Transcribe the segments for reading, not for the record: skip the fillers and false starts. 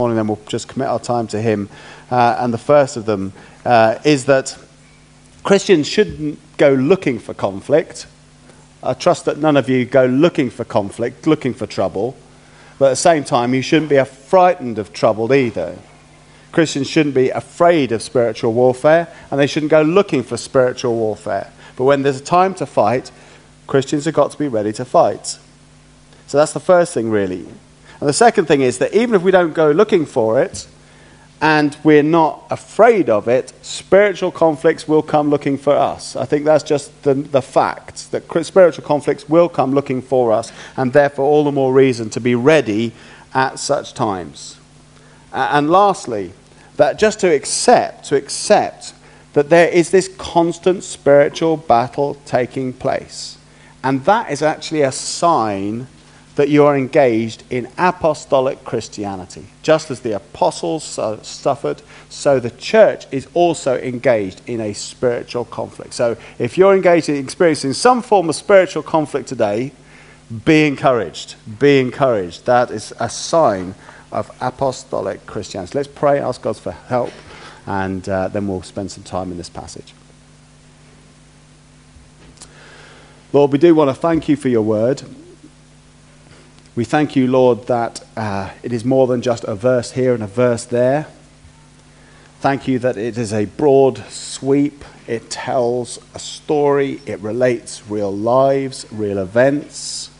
morning, then we'll just commit our time to him. And the first of them is that Christians shouldn't go looking for conflict. I trust that none of you go looking for conflict, looking for trouble. But at the same time, you shouldn't be frightened of trouble either. Christians shouldn't be afraid of spiritual warfare, and they shouldn't go looking for spiritual warfare. But when there's a time to fight, Christians have got to be ready to fight. So that's the first thing, really. And the second thing is that even if we don't go looking for it, and we're not afraid of it, spiritual conflicts will come looking for us. I think that's just the fact, that spiritual conflicts will come looking for us, and therefore all the more reason to be ready at such times. And lastly, that just to accept that there is this constant spiritual battle taking place. And that is actually a sign that you are engaged in apostolic Christianity. Just as the apostles suffered, so the church is also engaged in a spiritual conflict. So if you're engaged in experiencing some form of spiritual conflict today, be encouraged. Be encouraged. That is a sign of apostolic Christianity. Let's pray, ask God for help, and then we'll spend some time in this passage. Lord, we do want to thank you for your word. We thank you, Lord, that it is more than just a verse here and a verse there. Thank you that it is a broad sweep. It tells a story. It relates real lives, real events.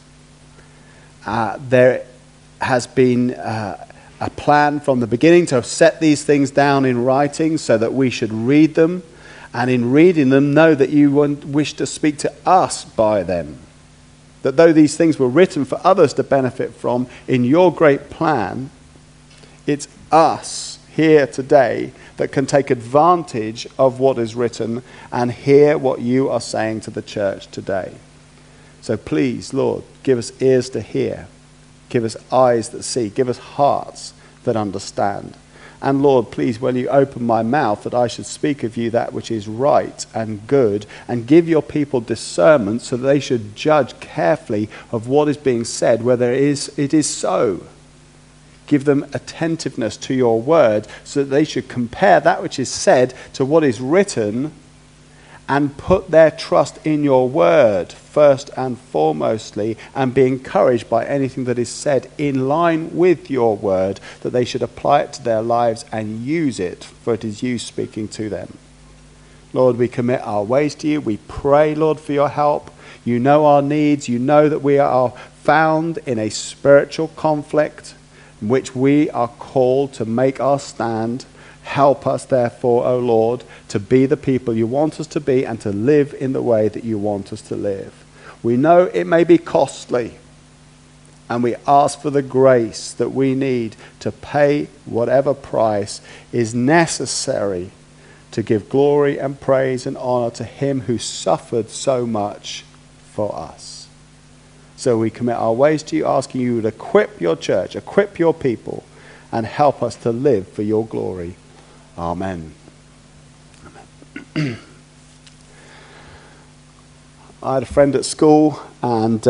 There has been a plan from the beginning to set these things down in writing so that we should read them, and in reading them know that you wish to speak to us by them. That though these things were written for others to benefit from, in your great plan, it's us here today that can take advantage of what is written and hear what you are saying to the church today. So please, Lord, give us ears to hear. Give us eyes that see. Give us hearts that understand. And Lord, please, when you open my mouth, that I should speak of you that which is right and good, and give your people discernment so that they should judge carefully of what is being said, whether it is so. Give them attentiveness to your word so that they should compare that which is said to what is written, and put their trust in your word first and foremostly, and be encouraged by anything that is said in line with your word, that they should apply it to their lives and use it, for it is you speaking to them. Lord, we commit our ways to you. We pray, Lord, for your help. You know our needs. You know that we are found in a spiritual conflict in which we are called to make our stand. Help us, therefore, O Lord, to be the people you want us to be and to live in the way that you want us to live. We know it may be costly, and we ask for the grace that we need to pay whatever price is necessary to give glory and praise and honor to him who suffered so much for us. So we commit our ways to you, asking you to equip your church, equip your people, and help us to live for your glory. Amen. Amen. I had a friend at school, and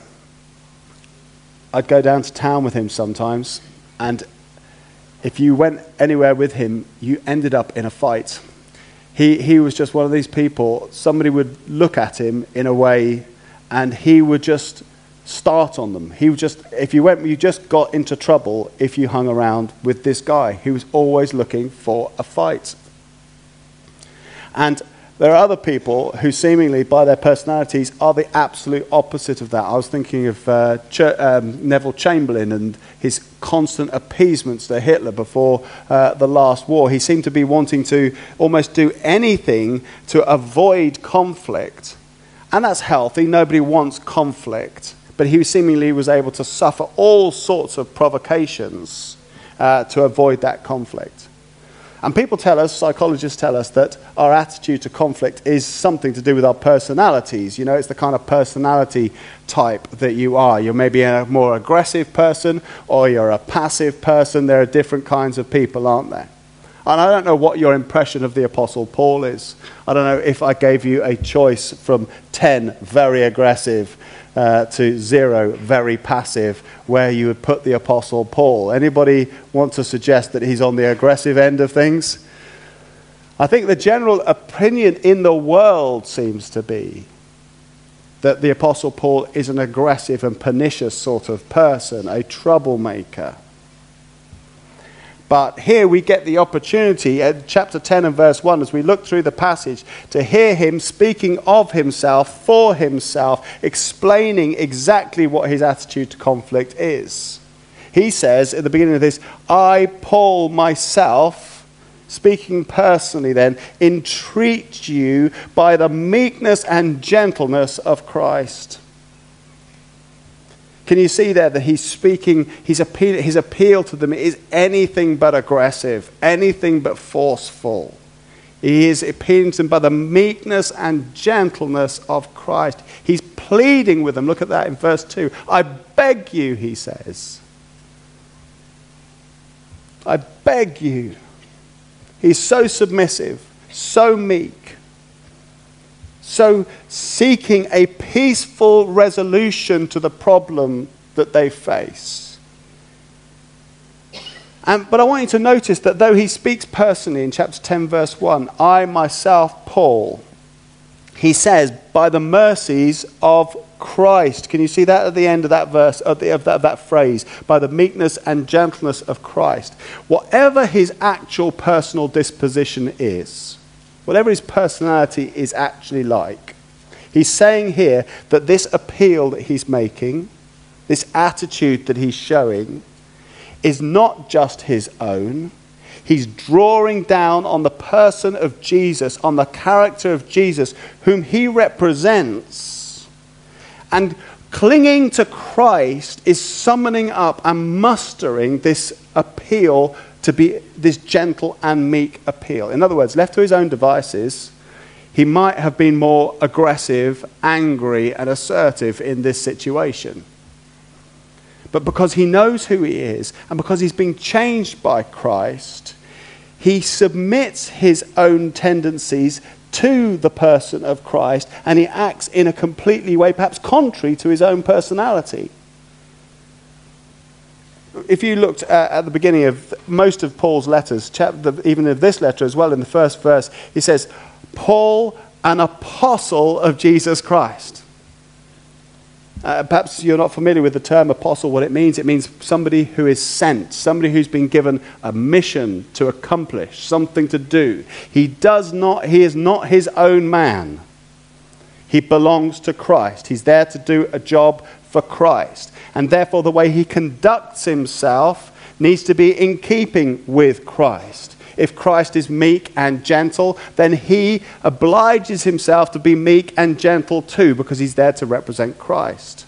I'd go down to town with him sometimes, and if you went anywhere with him, you ended up in a fight. He was just one of these people. Somebody would look at him in a way, and he would just start on them. He would just, if you went, you just got into trouble if you hung around with this guy. He was always looking for a fight. And there are other people who seemingly, by their personalities, are the absolute opposite of that. I was thinking of Neville Chamberlain and his constant appeasements to Hitler before the last war. He seemed to be wanting to almost do anything to avoid conflict. And that's healthy. Nobody wants conflict. But he seemingly was able to suffer all sorts of provocations to avoid that conflict. And people tell us, psychologists tell us, that our attitude to conflict is something to do with our personalities. You know, it's the kind of personality type that you are. You're maybe a more aggressive person, or you're a passive person. There are different kinds of people, aren't there? And I don't know what your impression of the Apostle Paul is. I don't know if I gave you a choice from 10, very aggressive, to 0, very passive, where you would put the Apostle Paul. Anybody want to suggest that he's on the aggressive end of things? I think the general opinion in the world seems to be that the Apostle Paul is an aggressive and pernicious sort of person, a troublemaker. But here we get the opportunity at chapter 10 and verse 1, as we look through the passage, to hear him speaking of himself, for himself, explaining exactly what his attitude to conflict is. He says at the beginning of this, I, Paul, myself, speaking personally then, entreat you by the meekness and gentleness of Christ. Can you see there that he's speaking, his appeal to them is anything but aggressive, anything but forceful. He is appealing to them by the meekness and gentleness of Christ. He's pleading with them. Look at that in verse 2. I beg you, he says. I beg you. He's so submissive, so meek, so seeking a peaceful resolution to the problem that they face. But I want you to notice that though he speaks personally in chapter 10 verse 1, I myself, Paul, he says, by the mercies of Christ. Can you see that at the end of that verse, of that phrase? By the meekness and gentleness of Christ. Whatever his actual personal disposition is, whatever his personality is actually like, he's saying here that this appeal that he's making, this attitude that he's showing, is not just his own. He's drawing down on the person of Jesus, on the character of Jesus, whom he represents. And clinging to Christ is summoning up and mustering this appeal to be this gentle and meek appeal. In other words, left to his own devices, he might have been more aggressive, angry, and assertive in this situation. But because he knows who he is, and because he's been changed by Christ, he submits his own tendencies to the person of Christ, and he acts in a completely way, perhaps contrary to his own personality. If you looked at the beginning of most of Paul's letters, even of this letter as well, in the first verse, he says, Paul, an apostle of Jesus Christ. Perhaps you're not familiar with the term apostle, what it means. It means somebody who is sent, somebody who's been given a mission to accomplish, something to do. He is not his own man. He belongs to Christ. He's there to do a job for Christ. And therefore the way he conducts himself needs to be in keeping with Christ. If Christ is meek and gentle, then he obliges himself to be meek and gentle too, because he's there to represent Christ.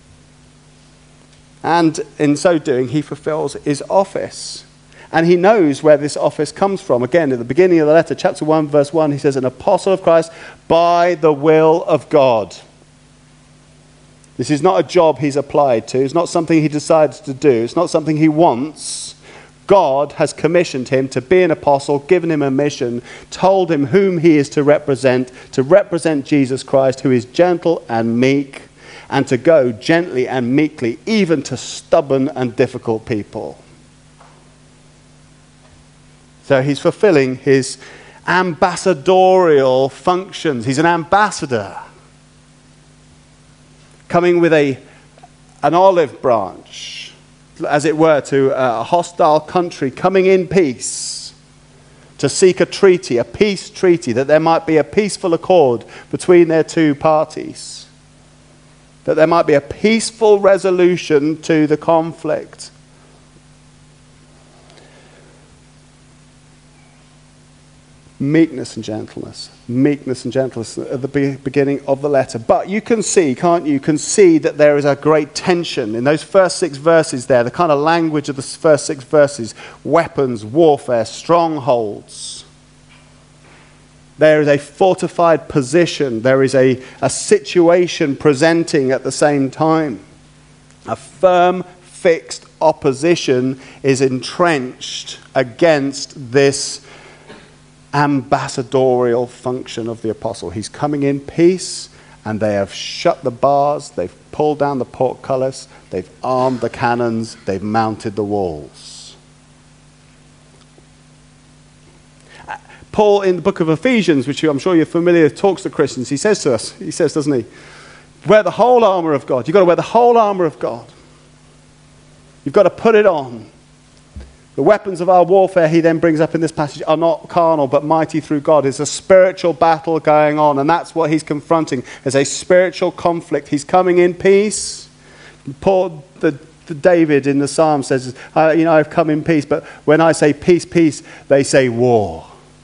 And in so doing, he fulfills his office. And he knows where this office comes from. Again, at the beginning of the letter, chapter 1, verse 1, he says, an apostle of Christ by the will of God. This is not a job he's applied to. It's not something he decides to do. It's not something he wants. God has commissioned him to be an apostle, given him a mission, told him whom he is to represent Jesus Christ, who is gentle and meek, and to go gently and meekly, even to stubborn and difficult people. So he's fulfilling his ambassadorial functions. He's an ambassador, coming with an olive branch, as it were, to a hostile country, coming in peace to seek a treaty, a peace treaty, that there might be a peaceful accord between their two parties, that there might be a peaceful resolution to the conflict. Meekness and gentleness at the beginning of the letter. But you can see, can't you? You can see that there is a great tension in those first 6 verses there, the kind of language of the first 6 verses, weapons, warfare, strongholds. There is a fortified position. There is a situation presenting at the same time. A firm, fixed opposition is entrenched against this ambassadorial function of the apostle. He's coming in peace, and they have shut the bars, they've pulled down the portcullis, they've armed the cannons, they've mounted the walls. Paul, in the book of Ephesians, which I'm sure you're familiar with, talks to Christians. He says to us, he says, doesn't he, wear the whole armor of God. You've got to wear the whole armor of God. You've got to put it on. The weapons of our warfare, he then brings up in this passage, are not carnal but mighty through God. It's a spiritual battle going on, and that's what he's confronting as a spiritual conflict. He's coming in peace. Paul, David in the Psalm says, I've come in peace, but when I say peace, peace, they say war.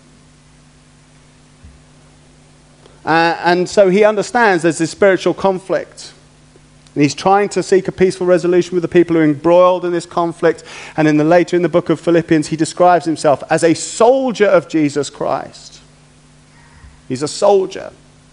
And so he understands there's this spiritual conflict. And he's trying to seek a peaceful resolution with the people who are embroiled in this conflict. And later in the book of Philippians, he describes himself as a soldier of Jesus Christ. He's a soldier.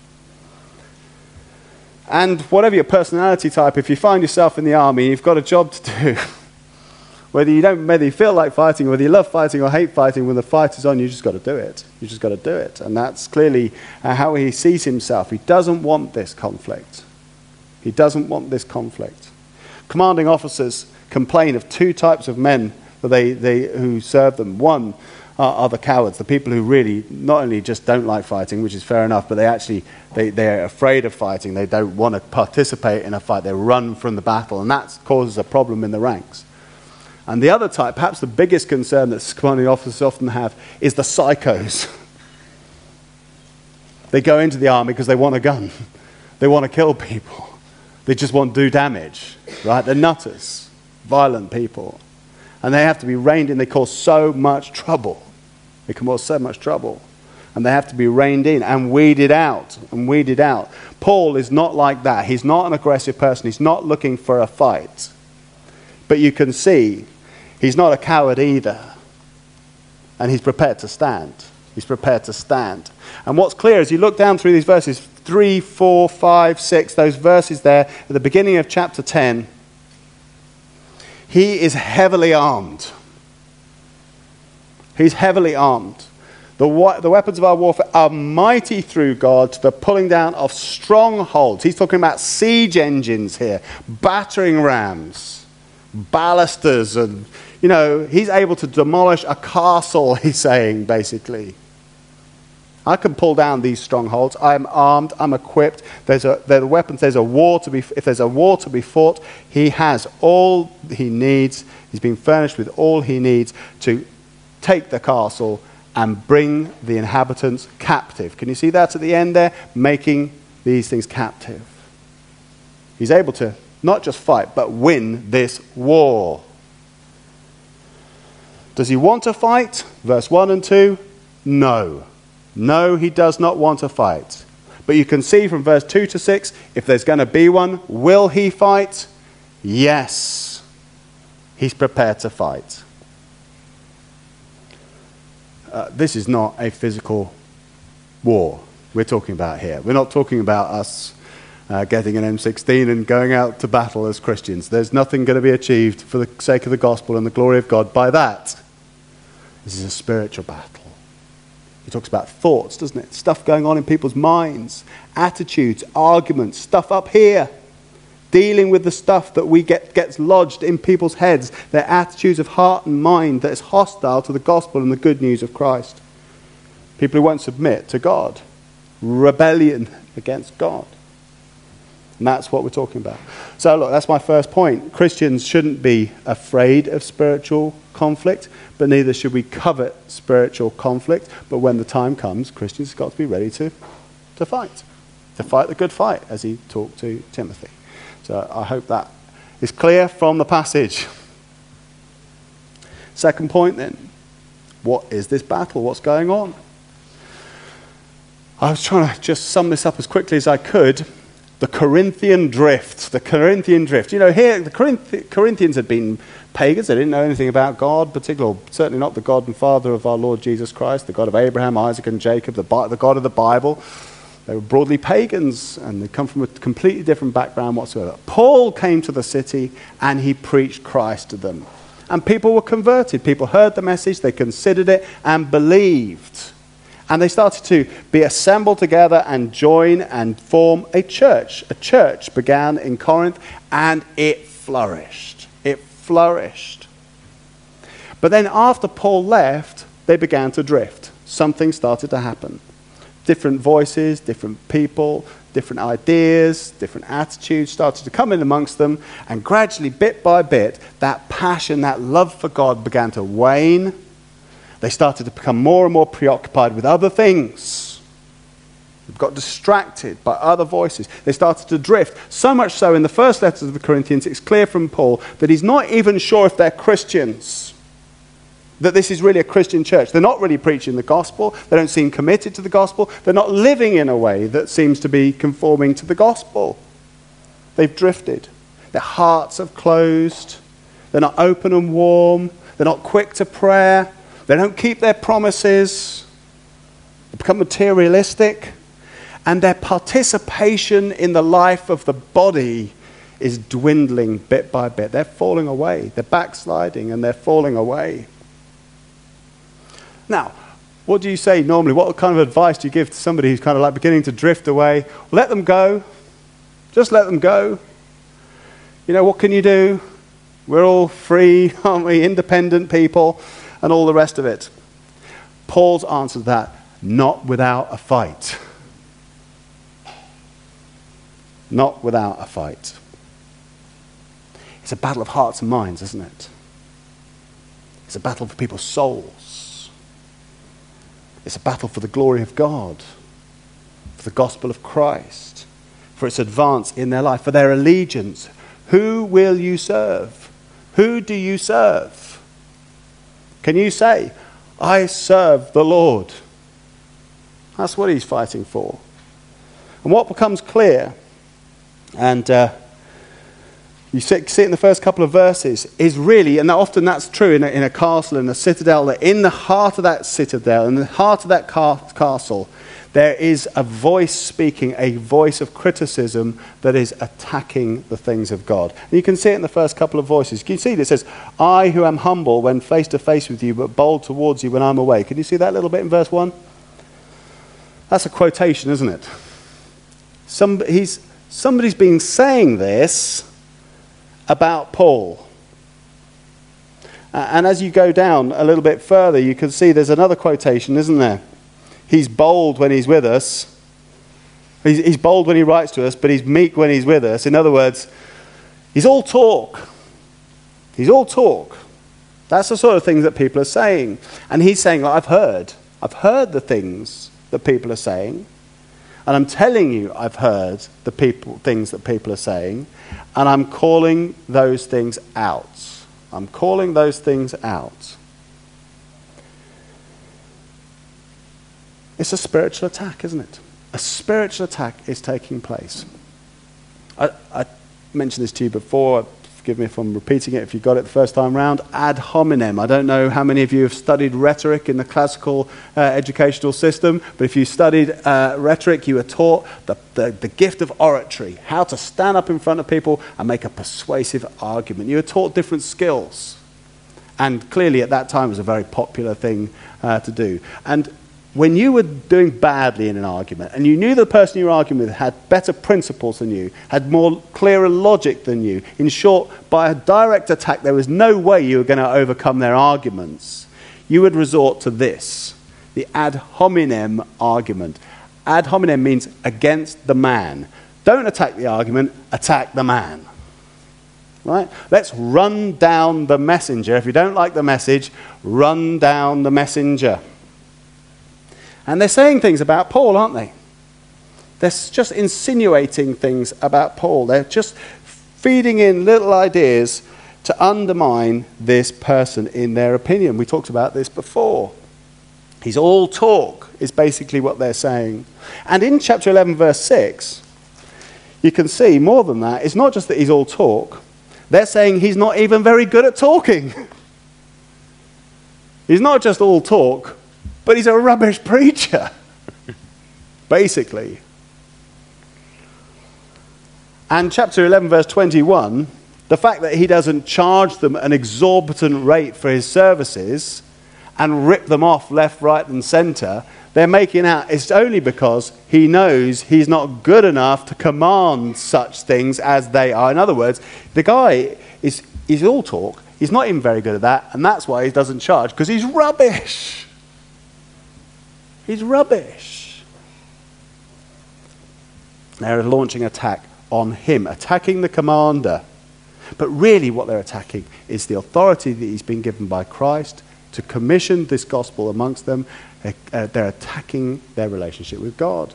And whatever your personality type, if you find yourself in the army, you've got a job to do. Whether you feel like fighting, whether you love fighting or hate fighting, when the fight is on, you just got to do it. You just got to do it. And that's clearly how he sees himself. He doesn't want this conflict. He doesn't want this conflict. Commanding officers complain of two types of men who serve them. One are the cowards, the people who really not only just don't like fighting, which is fair enough, but they're afraid of fighting. They don't want to participate in a fight. They run from the battle, and that causes a problem in the ranks. And the other type, perhaps the biggest concern that commanding officers often have, is the psychos. They go into the army because they want a gun. They want to kill people. They just want to do damage, right? They're nutters, violent people. And they have to be reined in. They cause so much trouble. They can cause so much trouble. And they have to be reined in and weeded out. Paul is not like that. He's not an aggressive person. He's not looking for a fight. But you can see he's not a coward either. And he's prepared to stand. He's prepared to stand. And what's clear as you look down through these verses, 3, 4, 5, 6, those verses there at the beginning of chapter 10, he is heavily armed. He's heavily armed. The weapons of our warfare are mighty through God to the pulling down of strongholds. He's talking about siege engines here, battering rams, ballisters, and he's able to demolish a castle, he's saying, basically. I can pull down these strongholds. I'm armed. I'm equipped. They're the weapons. If there's a war to be fought, he has all he needs. He's been furnished with all he needs to take the castle and bring the inhabitants captive. Can you see that at the end there? Making these things captive. He's able to not just fight, but win this war. Does he want to fight? Verse 1 and 2, no. No, he does not want to fight. But you can see from verse 2 to 6, if there's going to be one, will he fight? Yes. He's prepared to fight. This is not a physical war we're talking about here. We're not talking about us getting an M16 and going out to battle as Christians. There's nothing going to be achieved for the sake of the gospel and the glory of God by that. This is a spiritual battle. He talks about thoughts, doesn't it? Stuff going on in people's minds, attitudes, arguments, stuff up here. Dealing with the stuff that gets lodged in people's heads, their attitudes of heart and mind that is hostile to the gospel and the good news of Christ. People who won't submit to God. Rebellion against God. And that's what we're talking about. So look, that's my first point. Christians shouldn't be afraid of spiritual conflict, but neither should we covet spiritual conflict. But when the time comes, Christians have got to be ready to fight. To fight the good fight, as he talked to Timothy. So I hope that is clear from the passage. Second point then. What is this battle? What's going on? I was trying to just sum this up as quickly as I could. The Corinthian drift. The Corinthian drift. Here the Corinthians had been pagans. They didn't know anything about God, particularly, certainly not the God and Father of our Lord Jesus Christ, the God of Abraham, Isaac, and Jacob, the God of the Bible. They were broadly pagans, and they come from a completely different background whatsoever. Paul came to the city, and he preached Christ to them. And people were converted. People heard the message, they considered it, and believed. And they started to be assembled together and join and form a church. A church began in Corinth, and it flourished. It flourished. But then after Paul left, they began to drift. Something started to happen. Different voices, different people, different ideas, different attitudes started to come in amongst them, and gradually, bit by bit, that passion, that love for God began to wane. They started to become more and more preoccupied with other things. They got distracted by other voices. They started to drift. So much so, in the first letter of the Corinthians, it's clear from Paul that he's not even sure if they're Christians, that this is really a Christian church. They're not really preaching the gospel. They don't seem committed to the gospel. They're not living in a way that seems to be conforming to the gospel. They've drifted. Their hearts have closed. They're not open and warm. They're not quick to prayer. They don't keep their promises. They become materialistic. And their participation in the life of the body is dwindling bit by bit. They're falling away. They're backsliding and they're falling away. Now, what do you say normally? What kind of advice do you give to somebody who's kind of like beginning to drift away? Let them go. Just let them go. You know, what can you do? We're all free, aren't we? Independent people and all the rest of it. Paul's answer to that, not without a fight. Not without a fight. It's a battle of hearts and minds, isn't it? It's a battle for people's souls. It's a battle for the glory of God, for the gospel of Christ, for its advance in their life, for their allegiance. Who will you serve? Who do you serve? Can you say, I serve the Lord? That's what he's fighting for. And what becomes clear, and you see it in the first couple of verses, is really, and often that's true in a castle, in a citadel, that in the heart of that citadel, in the heart of that castle, there is a voice speaking, a voice of criticism that is attacking the things of God. And you can see it in the first couple of voices. Can you see it? It says, I who am humble when face to face with you, but bold towards you when I'm away. Can you see that little bit in verse 1? That's a quotation, isn't it? Somebody's been saying this about Paul. And as you go down a little bit further, you can see there's another quotation, isn't there? He's bold when he's with us. He's bold when he writes to us, but he's meek when he's with us. In other words, he's all talk. He's all talk. That's the sort of things that people are saying. And he's saying, I've heard the things that people are saying. And I'm telling you, I've heard things that people are saying, and I'm calling those things out. I'm calling those things out. It's a spiritual attack, isn't it? A spiritual attack is taking place. I mentioned this to you before. Forgive me if I'm repeating it if you got it the first time round. Ad hominem. I don't know how many of you have studied rhetoric in the classical educational system, but if you studied rhetoric, you were taught the gift of oratory, how to stand up in front of people and make a persuasive argument. You were taught different skills. And clearly at that time it was a very popular thing to do. And when you were doing badly in an argument, and you knew the person you were arguing with had better principles than you, had more clearer logic than you, in short, by a direct attack, there was no way you were going to overcome their arguments, you would resort to this, the ad hominem argument. Ad hominem means against the man. Don't attack the argument, attack the man. Right? Let's run down the messenger. If you don't like the message, run down the messenger. And they're saying things about Paul, aren't they? They're just insinuating things about Paul. They're just feeding in little ideas to undermine this person in their opinion. We talked about this before. He's all talk, is basically what they're saying. And in chapter 11, verse 6, you can see more than that. It's not just that he's all talk. They're saying he's not even very good at talking. He's not just all talk, but he's a rubbish preacher, basically. And chapter 11, verse 21, the fact that he doesn't charge them an exorbitant rate for his services and rip them off left, right, and centre, they're making out it's only because he knows he's not good enough to command such things as they are. In other words, the guy he's all talk. He's not even very good at that, and that's why he doesn't charge, because he's rubbish. He's rubbish. They're launching attack on him, attacking the commander. But really what they're attacking is the authority that he's been given by Christ to commission this gospel amongst them. They're attacking their relationship with God.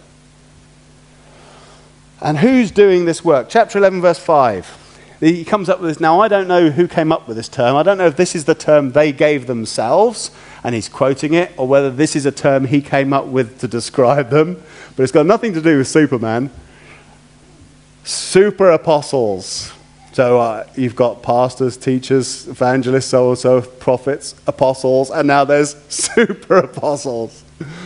And who's doing this work? Chapter 11, verse 5. He comes up with this. Now, I don't know who came up with this term. I don't know if this is the term they gave themselves, and he's quoting it, or whether this is a term he came up with to describe them. But it's got nothing to do with Superman. Super apostles. So you've got pastors, teachers, evangelists, so prophets, apostles, and now there's super apostles.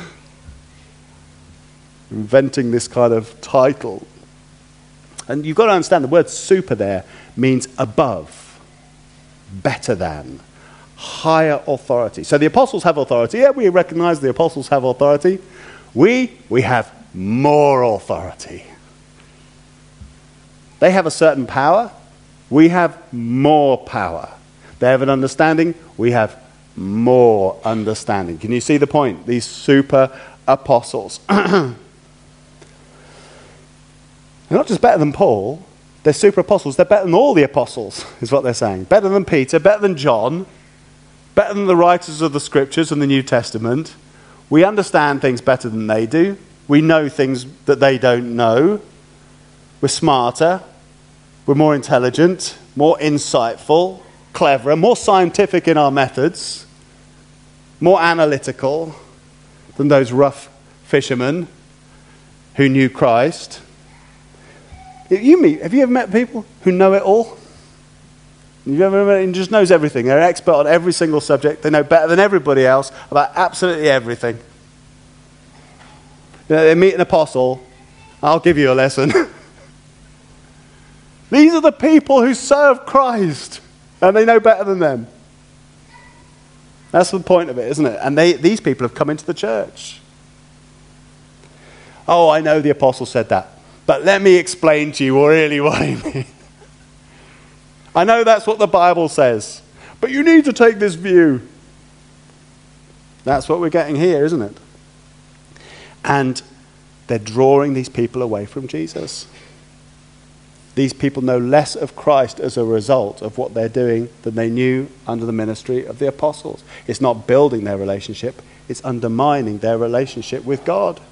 Inventing this kind of title. And you've got to understand the word super there means above, better than, higher authority. So the apostles have authority. Yeah, we recognize the apostles have authority. We have more authority. They have a certain power. We have more power. They have an understanding. We have more understanding. Can you see the point? These super apostles. They're not just better than Paul. They're super apostles. They're better than all the apostles, is what they're saying. Better than Peter, better than John, better than the writers of the scriptures and the New Testament. We understand things better than they do. We know things that they don't know. We're smarter. We're more intelligent, more insightful, cleverer, more scientific in our methods, more analytical than those rough fishermen who knew Christ. Have you ever met people who know it all? You've ever met and just knows everything? They're an expert on every single subject. They know better than everybody else about absolutely everything. You know, they meet an apostle. I'll give you a lesson. These are the people who serve Christ, and they know better than them. That's the point of it, isn't it? And these people have come into the church. Oh, I know the apostle said that, but let me explain to you really what he means. I know that's what the Bible says, but you need to take this view. That's what we're getting here, isn't it? And they're drawing these people away from Jesus. These people know less of Christ as a result of what they're doing than they knew under the ministry of the apostles. It's not building their relationship, it's undermining their relationship with God.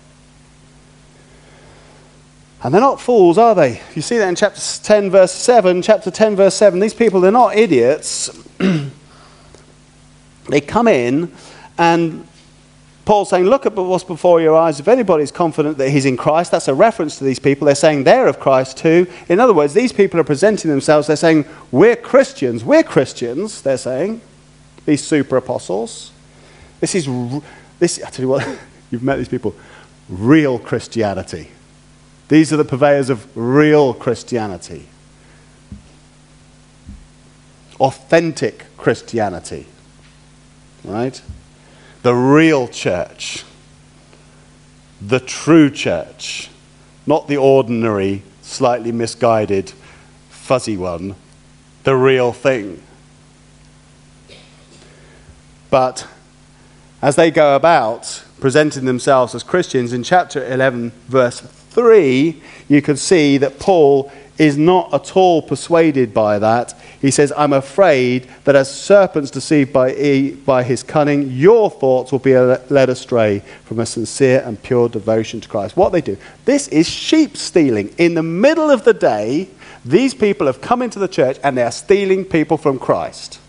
And they're not fools, are they? You see that in chapter 10, verse 7. Chapter 10, verse 7. These people, they're not idiots. They come in, and Paul's saying, look at what's before your eyes. If anybody's confident that he's in Christ, that's a reference to these people. They're saying they're of Christ too. In other words, these people are presenting themselves. They're saying, we're Christians. We're Christians, they're saying. These super apostles. This, I tell you what, you've met these people. Real Christianity. These are the purveyors of real Christianity. Authentic Christianity. Right? The real church. The true church. Not the ordinary, slightly misguided, fuzzy one. The real thing. But as they go about presenting themselves as Christians, in chapter 11, verse 3, you can see that Paul is not at all persuaded by that. He says, I'm afraid that as serpents deceived by his cunning, your thoughts will be led astray from a sincere and pure devotion to Christ. What they do, this is sheep stealing. In the middle of the day, these people have come into the church and they are stealing people from Christ.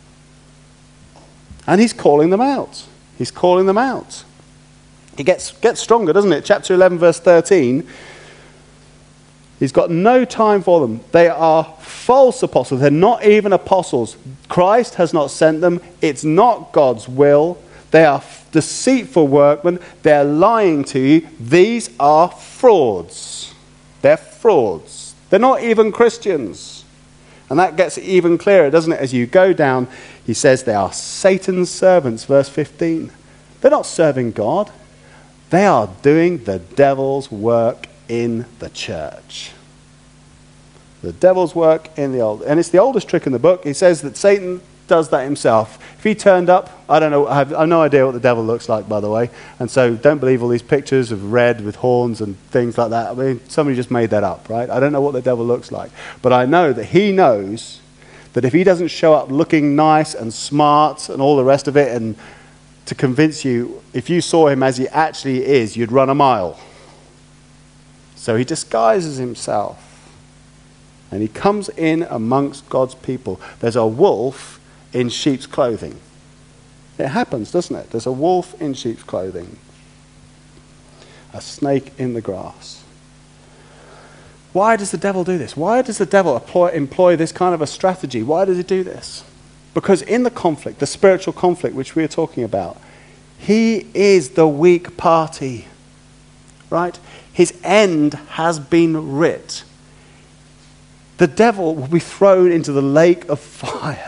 And he's calling them out. He's calling them out. It gets stronger, doesn't it? Chapter 11, verse 13. He's got no time for them. They are false apostles. They're not even apostles. Christ has not sent them. It's not God's will. They are deceitful workmen. They're lying to you. These are frauds. They're frauds. They're not even Christians. And that gets even clearer, doesn't it? As you go down, he says they are Satan's servants, verse 15. They're not serving God. They are doing the devil's work in the church. The devil's work in the old. And it's the oldest trick in the book. He says that Satan does that himself. If he turned up, I don't know, I have no idea what the devil looks like, by the way. And so don't believe all these pictures of red with horns and things like that. I mean, somebody just made that up, right? I don't know what the devil looks like. But I know that he knows that if he doesn't show up looking nice and smart and all the rest of it, and to convince you, if you saw him as he actually is, you'd run a mile. So he disguises himself. And he comes in amongst God's people. There's a wolf in sheep's clothing. It happens, doesn't it? There's a wolf in sheep's clothing. A snake in the grass. Why does the devil do this? Why does the devil employ this kind of a strategy? Why does he do this? Because in the conflict, the spiritual conflict which we are talking about, he is the weak party. Right? His end has been writ. The devil will be thrown into the lake of fire.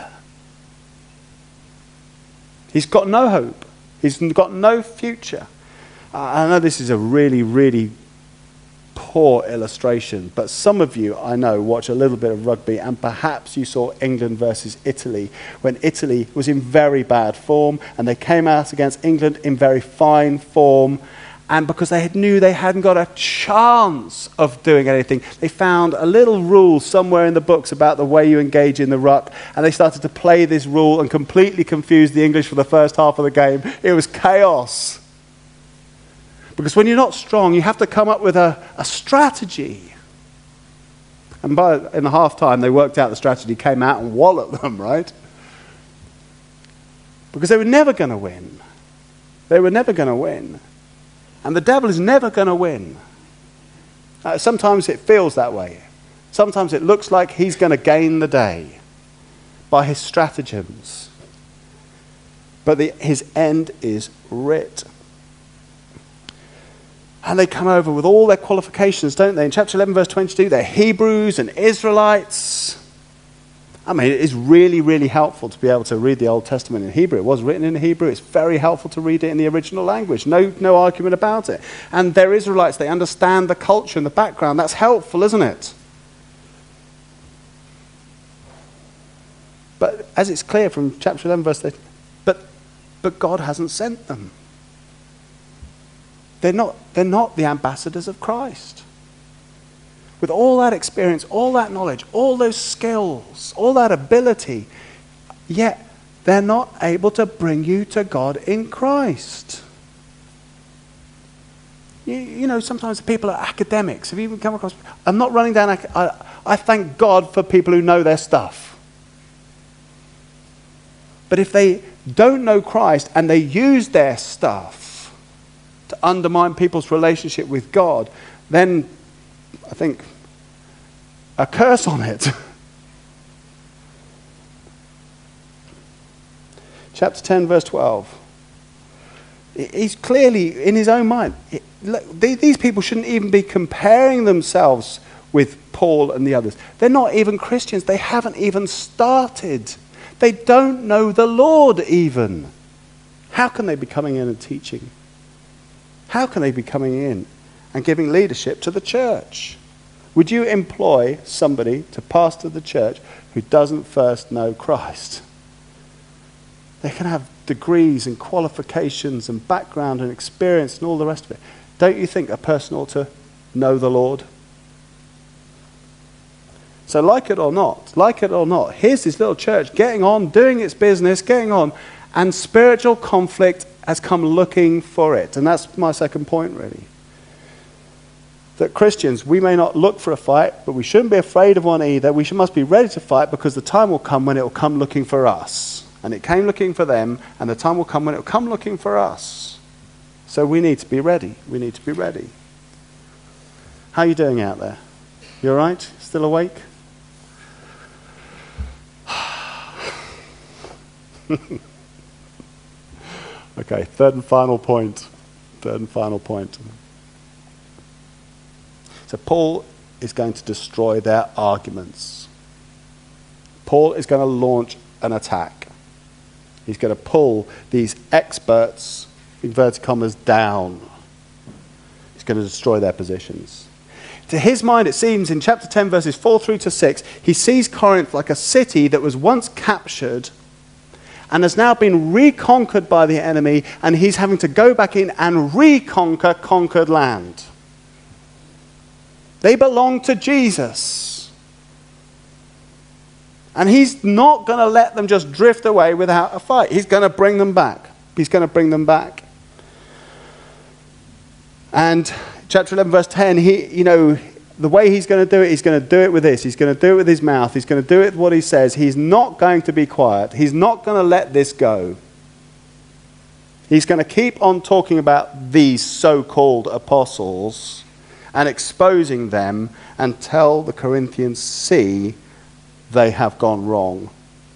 He's got no hope. He's got no future. I know this is a really, really poor illustration, but some of you, I know, watch a little bit of rugby, and perhaps you saw England versus Italy, when Italy was in very bad form, and they came out against England in very fine form. And because they knew they hadn't got a chance of doing anything, they found a little rule somewhere in the books about the way you engage in the ruck. And they started to play this rule and completely confused the English for the first half of the game. It was chaos. Because when you're not strong, you have to come up with a strategy. And in the half time, they worked out the strategy, came out and walloped them, right? Because they were never going to win. They were never going to win. And the devil is never going to win. Sometimes it feels that way. Sometimes it looks like he's going to gain the day by his stratagems. But his end is writ. And they come over with all their qualifications, don't they? In chapter 11, verse 22, they're Hebrews and Israelites. I mean, it is really, really helpful to be able to read the Old Testament in Hebrew. It was written in Hebrew. It's very helpful to read it in the original language. No argument about it. And they're Israelites. They understand the culture and the background. That's helpful, isn't it? But as it's clear from chapter 11, verse 13, but God hasn't sent them. They're not the ambassadors of Christ. With all that experience, all that knowledge, all those skills, all that ability, yet they're not able to bring you to God in Christ. You know, sometimes people are academics. Have you even come across... I'm not running down... I thank God for people who know their stuff. But if they don't know Christ and they use their stuff to undermine people's relationship with God, then I think a curse on it. Chapter 10, verse 12. He's clearly, in his own mind, these people shouldn't even be comparing themselves with Paul and the others. They're not even Christians. They haven't even started. They don't know the Lord even. How can they be coming in and teaching? How can they be coming in and giving leadership to the church? Would you employ somebody to pastor the church who doesn't first know Christ? They can have degrees and qualifications and background and experience and all the rest of it. Don't you think a person ought to know the Lord? So like it or not, here's this little church getting on, doing its business, getting on, and spiritual conflict has come looking for it. And that's my second point, really. That Christians, we may not look for a fight, but we shouldn't be afraid of one either. We must be ready to fight, because the time will come when it will come looking for us. And it came looking for them, and the time will come when it will come looking for us. So we need to be ready. We need to be ready. How are you doing out there? You all right? Still awake? Okay, third and final point. So Paul is going to destroy their arguments. Paul is going to launch an attack. He's going to pull these experts, inverted commas, down. He's going to destroy their positions. To his mind, it seems, in chapter 10, verses 4 through to 6, he sees Corinth like a city that was once captured and has now been reconquered by the enemy, and he's having to go back in and reconquer conquered land. They belong to Jesus. And he's not going to let them just drift away without a fight. He's going to bring them back. He's going to bring them back. And chapter 11, verse 10, the way he's going to do it, he's going to do it with this. He's going to do it with his mouth. He's going to do it with what he says. He's not going to be quiet. He's not going to let this go. He's going to keep on talking about these so-called apostles and exposing them and tell the Corinthians, see, they have gone wrong.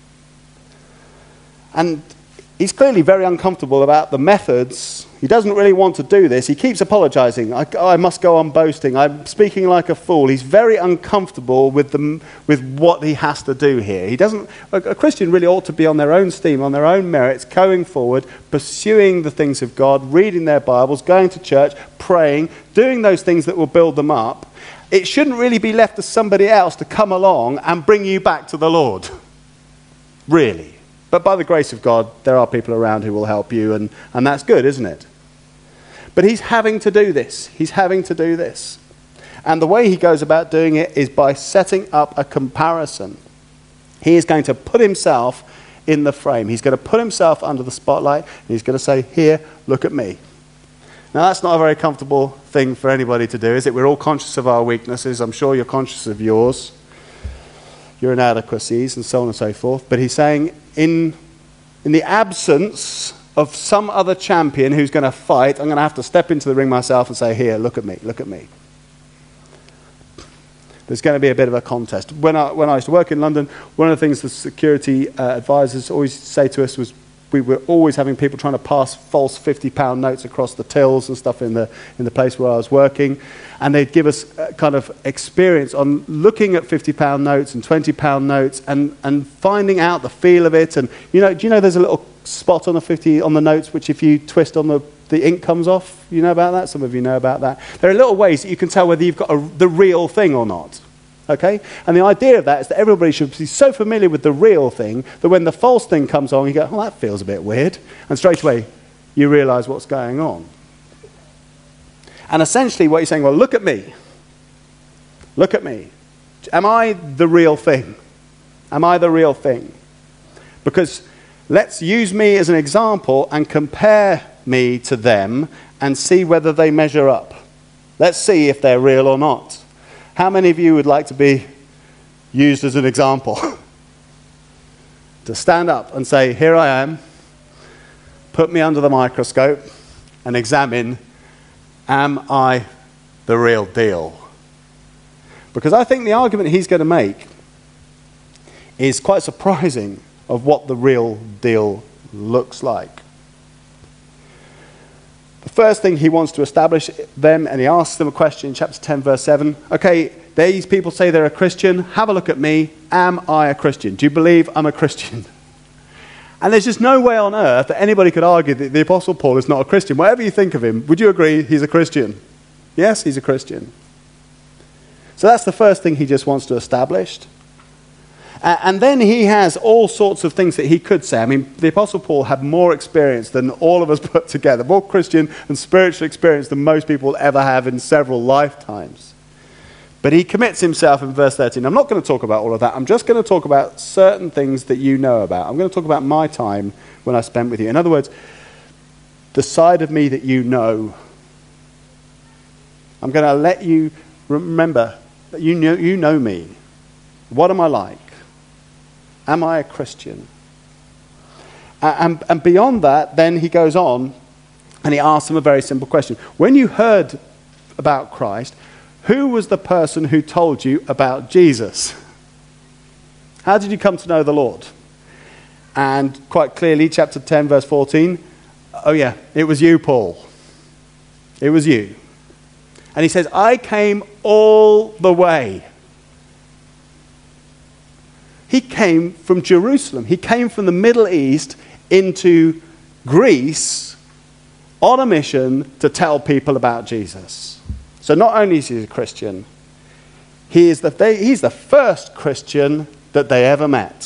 And he's clearly very uncomfortable about the methods. He doesn't really want to do this. He keeps apologizing. I must go on boasting. I'm speaking like a fool. He's very uncomfortable with what he has to do here. A Christian really ought to be on their own steam, on their own merits, going forward, pursuing the things of God, reading their Bibles, going to church, praying, doing those things that will build them up. It shouldn't really be left to somebody else to come along and bring you back to the Lord. Really. But by the grace of God, there are people around who will help you, and that's good, isn't it? But he's having to do this. He's having to do this. And the way he goes about doing it is by setting up a comparison. He is going to put himself in the frame. He's going to put himself under the spotlight, and he's going to say, here, look at me. Now, that's not a very comfortable thing for anybody to do, is it? We're all conscious of our weaknesses. I'm sure you're conscious of yours, your inadequacies, and so on and so forth. But he's saying, in the absence of some other champion who's going to fight, I'm going to have to step into the ring myself and say, here, look at me, look at me. There's going to be a bit of a contest. When I used to work in London, one of the things the security advisors always say to us was we were always having people trying to pass false £50 notes across the tills and stuff in the place where I was working. And they'd give us kind of experience on looking at £50 notes and £20 notes and finding out the feel of it. And do you know there's a little spot on the notes which if you twist on the ink comes off? You know about that? Some of you know about that. There are little ways that you can tell whether you've got the real thing or not. Okay? And the idea of that is that everybody should be so familiar with the real thing that when the false thing comes on, you go, that feels a bit weird. And straight away, you realize what's going on. And essentially what he's saying, well, look at me. Look at me. Am I the real thing? Am I the real thing? Because let's use me as an example and compare me to them and see whether they measure up. Let's see if they're real or not. How many of you would like to be used as an example? To stand up and say, here I am, put me under the microscope and examine, am I the real deal? Because I think the argument he's going to make is quite surprising of what the real deal looks like. The first thing he wants to establish them, and he asks them a question in chapter 10, verse 7. Okay, these people say they're a Christian. Have a look at me. Am I a Christian? Do you believe I'm a Christian? And there's just no way on earth that anybody could argue that the Apostle Paul is not a Christian. Whatever you think of him, would you agree he's a Christian? Yes, he's a Christian. So that's the first thing he just wants to establish. And then he has all sorts of things that he could say. I mean, the Apostle Paul had more experience than all of us put together, more Christian and spiritual experience than most people will ever have in several lifetimes. But he commits himself in verse 13. I'm not going to talk about all of that. I'm just going to talk about certain things that you know about. I'm going to talk about my time when I spent with you. In other words, the side of me that you know. I'm going to let you remember that you know me. What am I like? Am I a Christian? And beyond that, then he goes on and he asks them a very simple question. When you heard about Christ, who was the person who told you about Jesus? How did you come to know the Lord? And quite clearly, chapter 10, verse 14, oh yeah, it was you, Paul. It was you. And he says, I came all the way. He came from Jerusalem. He came from the Middle East into Greece on a mission to tell people about Jesus. So not only is he a Christian, he's the first Christian that they ever met.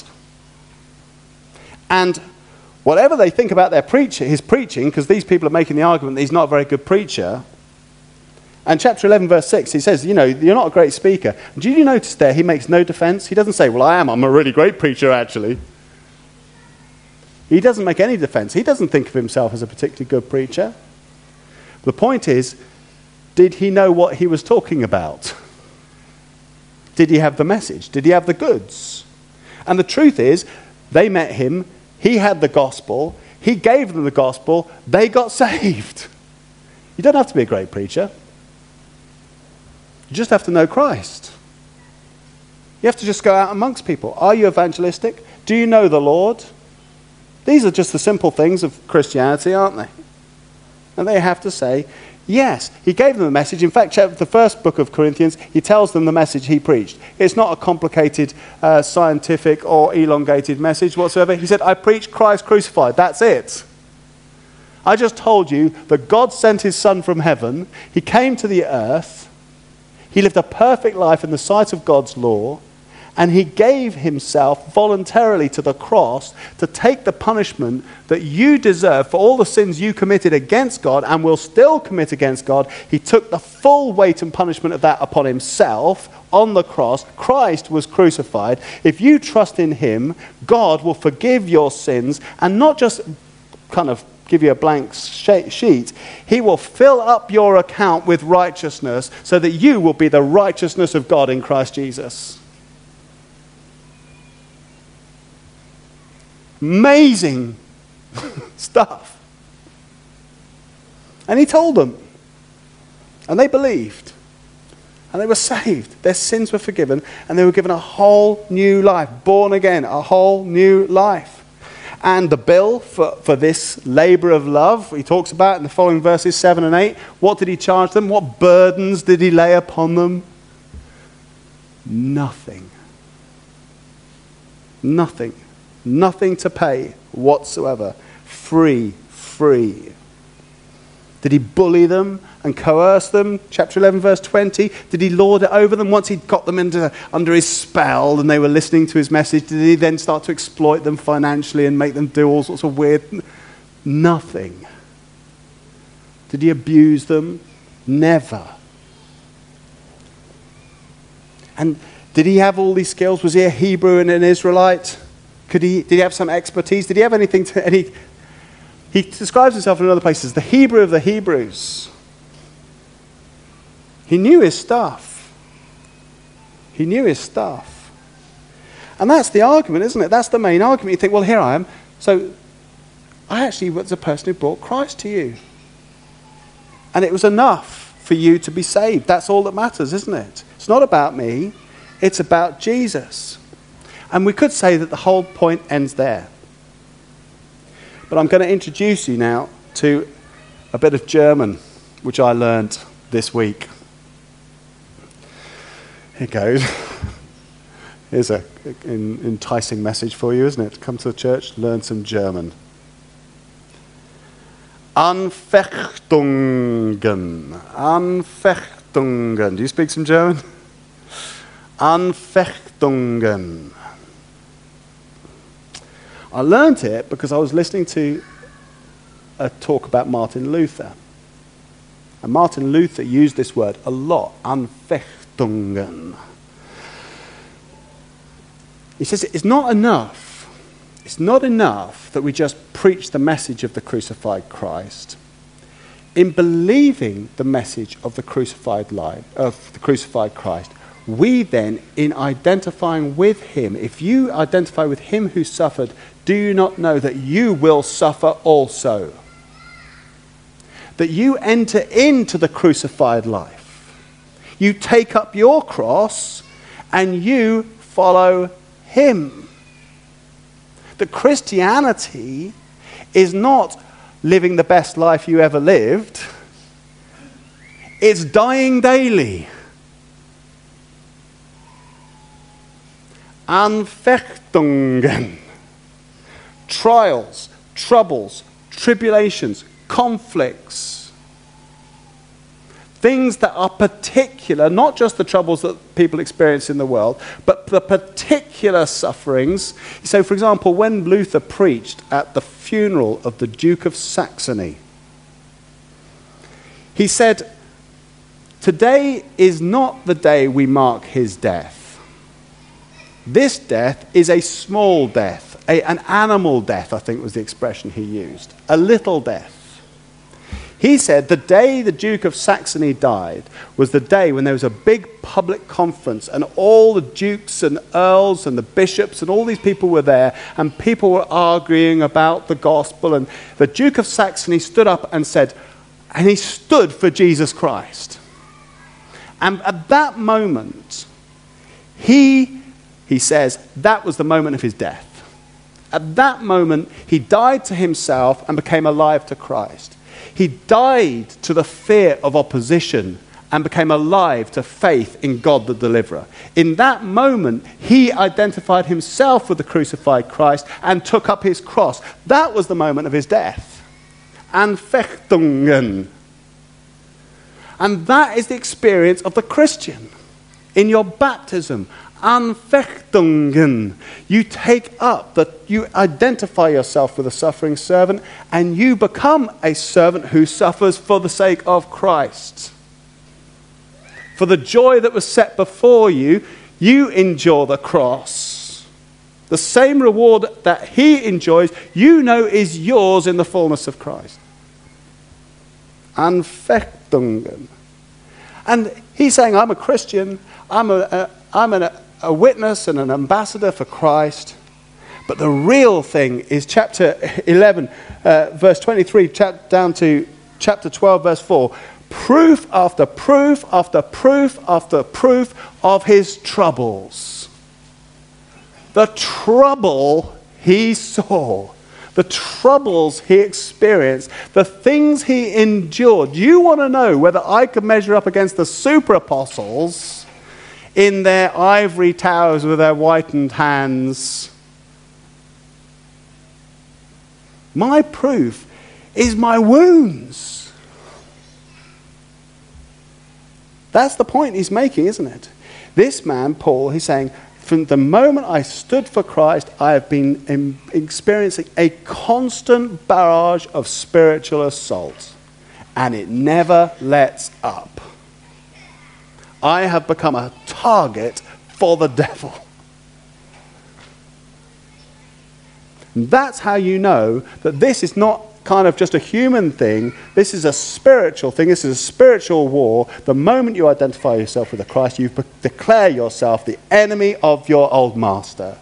And whatever they think about his preaching, because these people are making the argument that he's not a very good preacher, and chapter 11, verse 6, he says, you're not a great speaker. And did you notice there, he makes no defense? He doesn't say, well, I'm a really great preacher, actually. He doesn't make any defense. He doesn't think of himself as a particularly good preacher. The point is, did he know what he was talking about? Did he have the message? Did he have the goods? And the truth is, they met him, he had the gospel, he gave them the gospel, they got saved. You don't have to be a great preacher. You just have to know Christ. You have to just go out amongst people. Are you evangelistic? Do you know the Lord? These are just the simple things of Christianity, aren't they? And they have to say, yes, he gave them a message. In fact, the first book of Corinthians, he tells them the message he preached. It's not a complicated, scientific or elongated message whatsoever. He said, I preached Christ crucified. That's it. I just told you that God sent his Son from heaven. He came to the earth. He lived a perfect life in the sight of God's law. And he gave himself voluntarily to the cross to take the punishment that you deserve for all the sins you committed against God and will still commit against God. He took the full weight and punishment of that upon himself on the cross. Christ was crucified. If you trust in him, God will forgive your sins and not just kind of give you a blank sheet. He will fill up your account with righteousness so that you will be the righteousness of God in Christ Jesus. Amazing stuff. And he told them. And they believed. And they were saved. Their sins were forgiven. And they were given a whole new life. Born again. A whole new life. And the bill for this labor of love, he talks about in the following verses 7 and 8. What did he charge them? What burdens did he lay upon them? Nothing. Nothing. Nothing to pay whatsoever. Free. Did he bully them and coerce them? Chapter 11, verse 20. Did he lord it over them once he'd got them under his spell and they were listening to his message? Did he then start to exploit them financially and make them do all sorts of weird... Nothing. Did he abuse them? Never. And did he have all these skills? Was he a Hebrew and an Israelite? Did he have some expertise? Did he have anything to... He describes himself in other places, the Hebrew of the Hebrews. He knew his stuff. He knew his stuff. And that's the argument, isn't it? That's the main argument. You think, well, here I am. So I actually was the person who brought Christ to you. And it was enough for you to be saved. That's all that matters, isn't it? It's not about me. It's about Jesus. And we could say that the whole point ends there. But I'm going to introduce you now to a bit of German, which I learned this week. Here goes. Here's an enticing message for you, isn't it? Come to the church, learn some German. Anfechtungen. Anfechtungen. Do you speak some German? Anfechtungen. I learnt it because I was listening to a talk about Martin Luther. And Martin Luther used this word a lot, Anfechtungen. He says it's not enough. It's not enough that we just preach the message of the crucified Christ. In believing the message of the crucified Christ, we then, in identifying with him, if you identify with him who suffered, do you not know that you will suffer also? That you enter into the crucified life. You take up your cross and you follow him. That Christianity is not living the best life you ever lived. It's dying daily. Anfechtungen. Trials, troubles, tribulations, conflicts. Things that are particular, not just the troubles that people experience in the world, but the particular sufferings. So, for example, when Luther preached at the funeral of the Duke of Saxony, he said, "Today is not the day we mark his death. This death is a small death, an animal death," I think was the expression he used, a little death. He said the day the Duke of Saxony died was the day when there was a big public conference and all the dukes and earls and the bishops and all these people were there and people were arguing about the gospel, and the Duke of Saxony stood up and said, and he stood for Jesus Christ. And at that moment, he says, that was the moment of his death. At that moment, he died to himself and became alive to Christ. He died to the fear of opposition and became alive to faith in God the deliverer. In that moment, he identified himself with the crucified Christ and took up his cross. That was the moment of his death. Anfechtungen. And that is the experience of the Christian. In your baptism, Anfechtungen. You take up, you identify yourself with a suffering servant, and you become a servant who suffers for the sake of Christ. For the joy that was set before you, you endure the cross. The same reward that he enjoys, you know is yours in the fullness of Christ. Anfechtungen. And he's saying, I'm a Christian, I'm a witness and an ambassador for Christ. But the real thing is chapter 11, verse 23, down to chapter 12, verse 4. Proof after proof after proof after proof of his troubles. The trouble he saw. The troubles he experienced. The things he endured. You want to know whether I could measure up against the super apostles in their ivory towers with their whitened hands? My proof is my wounds. That's the point he's making, isn't it? This man, Paul, he's saying, from the moment I stood for Christ, I have been experiencing a constant barrage of spiritual assault, and it never lets up. I have become a target for the devil. And that's how you know that this is not kind of just a human thing. This is a spiritual thing. This is a spiritual war. The moment you identify yourself with the Christ, you declare yourself the enemy of your old master.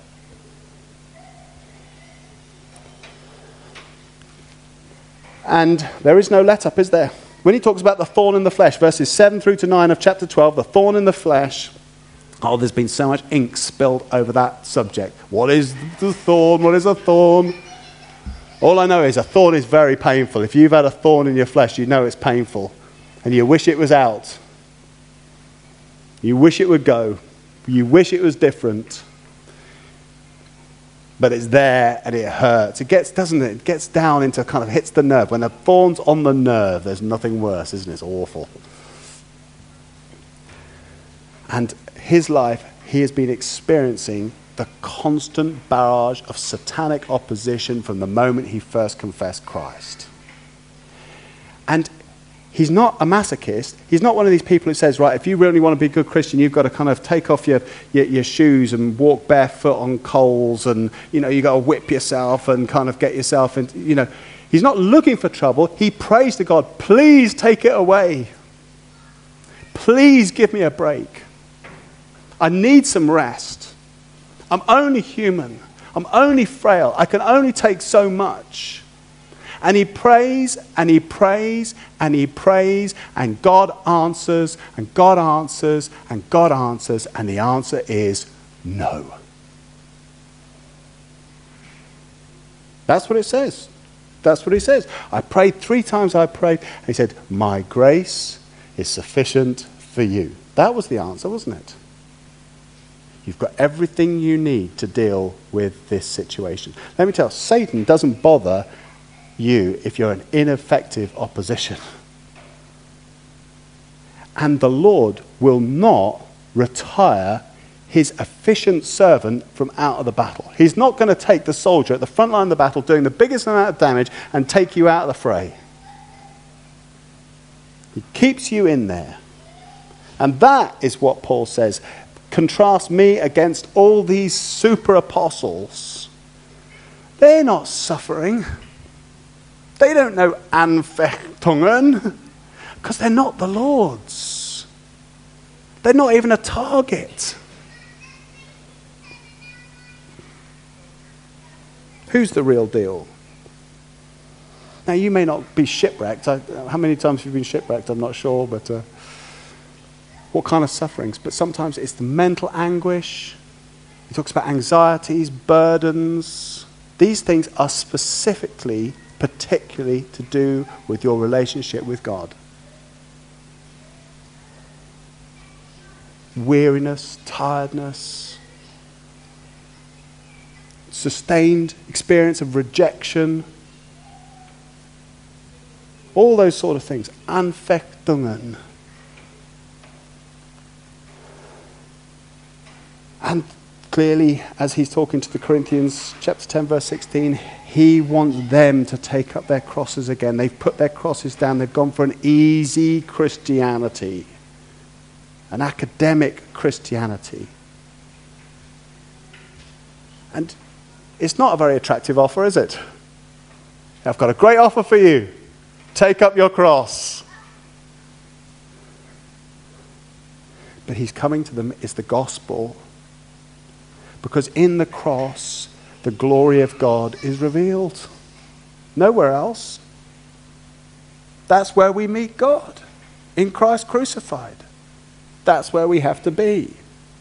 And there is no let up, is there? When he talks about the thorn in the flesh, verses 7 through to 9 of chapter 12, the thorn in the flesh, oh, there's been so much ink spilled over that subject. What is the thorn? What is a thorn? All I know is a thorn is very painful. If you've had a thorn in your flesh, you know it's painful. And you wish it was out. You wish it would go. You wish it was different. But it's there and it hurts. It gets, doesn't it? It gets down into kind of hits the nerve. When a thorn's on the nerve, there's nothing worse, isn't it? It's awful. And his life, he has been experiencing the constant barrage of satanic opposition from the moment he first confessed Christ. And he's not a masochist. He's not one of these people who says, right, if you really want to be a good Christian, you've got to kind of take off your shoes and walk barefoot on coals, and, you know, you've got to whip yourself and kind of get yourself into, you know. He's not looking for trouble. He prays to God, please take it away. Please give me a break. I need some rest. I'm only human. I'm only frail. I can only take so much. And he prays, and he prays, and he prays, and God answers, and God answers, and God answers, and the answer is no. That's what it says. That's what he says. I prayed 3 times. I prayed. And he said, my grace is sufficient for you. That was the answer, wasn't it? You've got everything you need to deal with this situation. Let me tell you, Satan doesn't bother you if you're an ineffective opposition. And the Lord will not retire his efficient servant from out of the battle. He's not going to take the soldier at the front line of the battle doing the biggest amount of damage and take you out of the fray. He keeps you in there. And that is what Paul says. Contrast me against all these super apostles. They're not suffering. They don't know Anfechtungen because they're not the Lord's. They're not even a target. Who's the real deal? Now, you may not be shipwrecked. How many times have you been shipwrecked? I'm not sure, but what kind of sufferings? But sometimes it's the mental anguish. He talks about anxieties, burdens. These things are specifically, particularly to do with your relationship with God. Weariness, tiredness, sustained experience of rejection, all those sort of things. Anfechtungen. And clearly, as he's talking to the Corinthians, chapter 10, verse 16, he wants them to take up their crosses again. They've put their crosses down. They've gone for an easy Christianity, an academic Christianity. And it's not a very attractive offer, is it? I've got a great offer for you. Take up your cross. But he's coming to them is the gospel. Because in the cross, the glory of God is revealed. Nowhere else. That's where we meet God. In Christ crucified. That's where we have to be.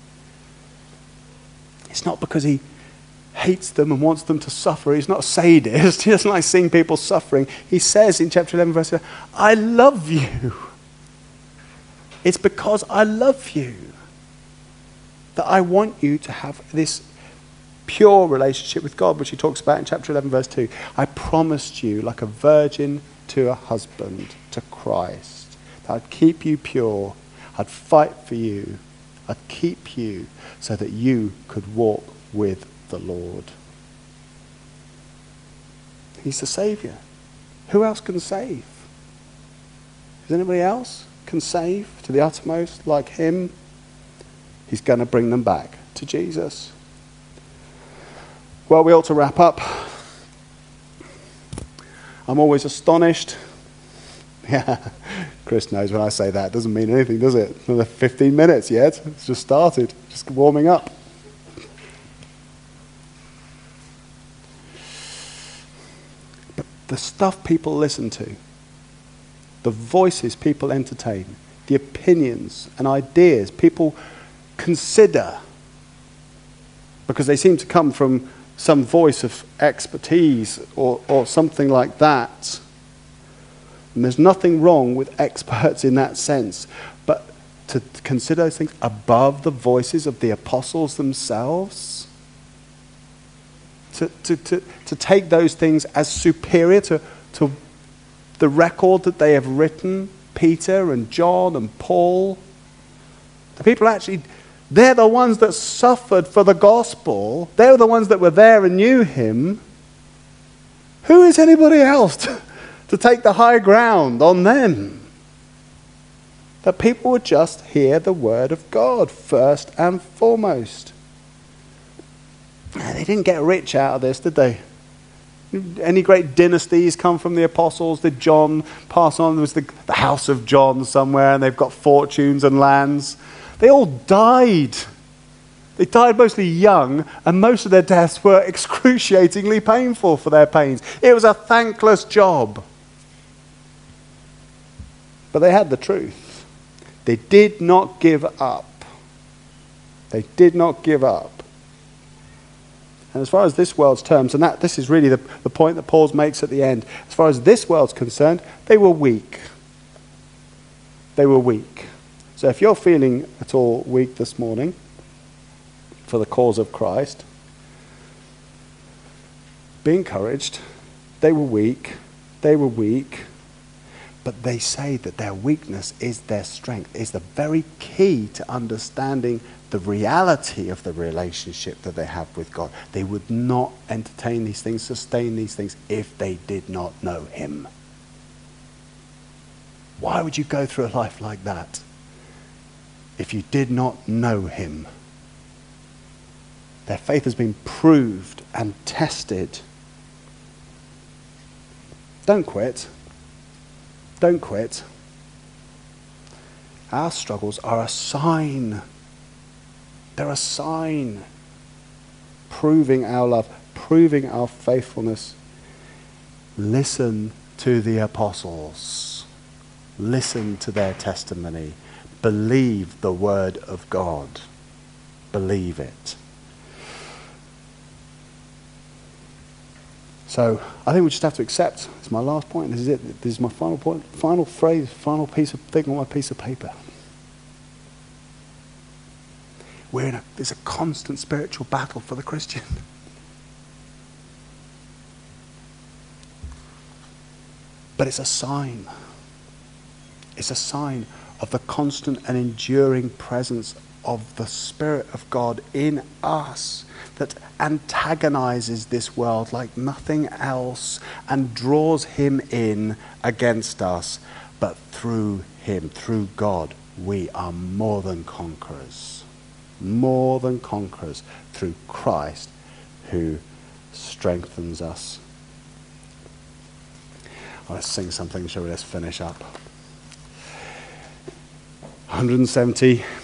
It's not because he hates them and wants them to suffer. He's not a sadist. He doesn't like seeing people suffering. He says in chapter 11, verse 7, I love you. It's because I love you that I want you to have this pure relationship with God, which he talks about in chapter 11, verse 2. I promised you, like a virgin to a husband, to Christ, that I'd keep you pure. I'd fight for you. I'd keep you so that you could walk with the Lord. He's the Saviour. Who else can save? Is anybody else can save to the uttermost like him? He's going to bring them back to Jesus. Well, we ought to wrap up. I'm always astonished. Yeah, Chris knows when I say that. It doesn't mean anything, does it? Another 15 minutes yet. It's just started. Just warming up. But the stuff people listen to, the voices people entertain, the opinions and ideas people consider, because they seem to come from some voice of expertise or something like that. And there's nothing wrong with experts in that sense. But to consider those things above the voices of the apostles themselves, to take those things as superior to the record that they have written, Peter and John and Paul. The people actually, they're the ones that suffered for the gospel. They're the ones that were there and knew him. Who is anybody else to take the high ground on them? That people would just hear the word of God first and foremost. They didn't get rich out of this, did they? Any great dynasties come from the apostles? Did John pass on? There was the house of John somewhere, and they've got fortunes and lands. They all died. They died mostly young, and most of their deaths were excruciatingly painful for their pains. It was a thankless job. But they had the truth. They did not give up. They did not give up. And as far as this world's terms, and this is really the point that Paul makes at the end, as far as this world's concerned, they were weak. They were weak. So if you're feeling at all weak this morning for the cause of Christ, be encouraged. They were weak. They were weak. But they say that their weakness is their strength, is the very key to understanding the reality of the relationship that they have with God. They would not entertain these things, sustain these things, if they did not know him. Why would you go through a life like that if you did not know him? Their faith has been proved and tested. Don't quit. Don't quit. Our struggles are a sign. They're a sign proving our love, proving our faithfulness. Listen to the apostles. Listen to their testimony. Believe the word of God. Believe it. So I think we just have to accept. It's my last point. This is it. This is my final point. Final phrase. Final piece of thing on my piece of paper. There's a constant spiritual battle for the Christian. But it's a sign. It's a sign of the constant and enduring presence of the Spirit of God in us that antagonizes this world like nothing else and draws him in against us. But through him, through God, we are more than conquerors. More than conquerors through Christ who strengthens us. Let's sing something, shall we? Let's finish up. 170